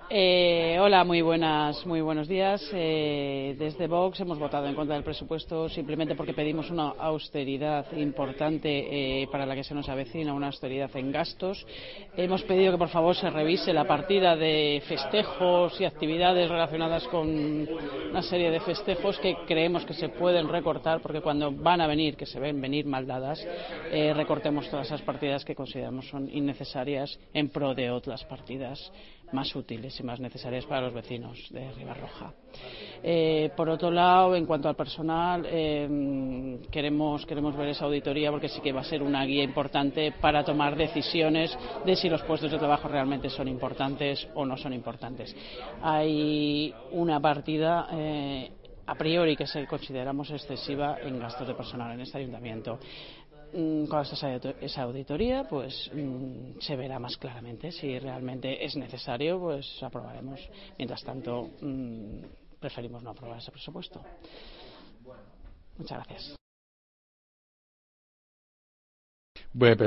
Hola, muy buenos días. Desde Vox hemos votado en contra del presupuesto simplemente porque pedimos una austeridad importante para la que se nos avecina, una austeridad en gastos. Hemos pedido que por favor se revise la partida de festejos y actividades relacionadas con una serie de festejos que creemos que se pueden recortar, porque cuando van a venir, que se ven venir mal dadas, recortemos todas esas partidas que consideramos son innecesarias en pro de otras partidas más útiles y más necesarias para los vecinos de Ribarroja. Por otro lado, en cuanto al personal, queremos ver esa auditoría, porque sí que va a ser una guía importante para tomar decisiones de si los puestos de trabajo realmente son importantes o no son importantes. Hay una partida a priori que consideramos excesiva en gastos de personal en este ayuntamiento. Cuando esa auditoría, pues se verá más claramente si realmente es necesario, pues aprobaremos. Mientras tanto, preferimos no aprobar ese presupuesto. Muchas gracias.